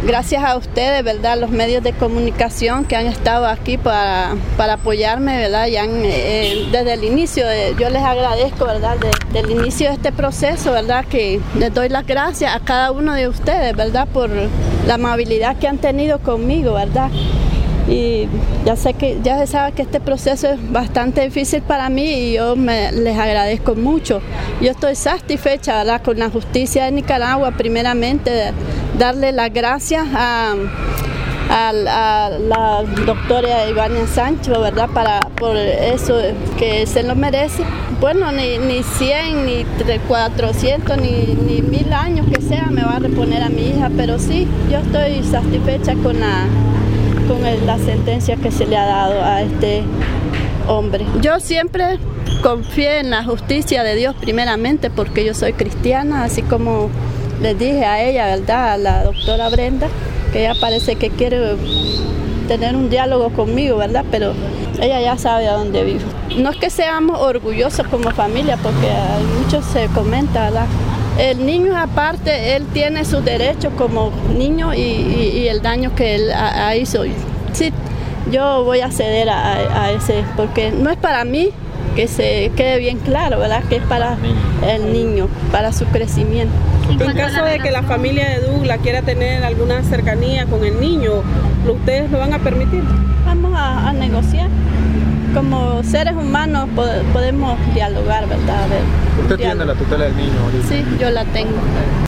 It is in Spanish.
gracias a ustedes, ¿verdad? Los medios de comunicación que han estado aquí para apoyarme, ¿verdad? Desde el inicio, yo les agradezco, ¿verdad? Desde el inicio de este proceso, ¿verdad? Que les doy las gracias a cada uno de ustedes, ¿verdad? Por la amabilidad que han tenido conmigo, ¿verdad? Y ya se sabe que este proceso es bastante difícil para mí y yo les agradezco mucho. Yo estoy satisfecha, ¿verdad? Con la justicia de Nicaragua, primeramente darle las gracias a la doctora Ivania Sancho, ¿verdad? Por eso que se lo merece. Bueno, ni 100, ni 400, ni 1000 años que sea me va a reponer a mi hija, pero sí, yo estoy satisfecha con la sentencia que se le ha dado a este hombre. Yo siempre confié en la justicia de Dios primeramente porque yo soy cristiana, así como les dije a ella, ¿verdad? A la doctora Brenda, que ella parece que quiere tener un diálogo conmigo, ¿verdad? Pero ella ya sabe a dónde vivo. No es que seamos orgullosos como familia, porque muchos se comenta, ¿verdad? El niño aparte, él tiene sus derechos como niño y el daño que él hizo. Sí, yo voy a ceder a ese, porque no es para mí, que se quede bien claro, ¿verdad? Que es para el niño, para su crecimiento. En caso de que la familia de Douglas quiera tener alguna cercanía con el niño, ¿ustedes lo van a permitir? Vamos a negociar. Como seres humanos podemos dialogar, ¿verdad? ¿Usted tiene la tutela del niño ahorita? Sí, yo la tengo.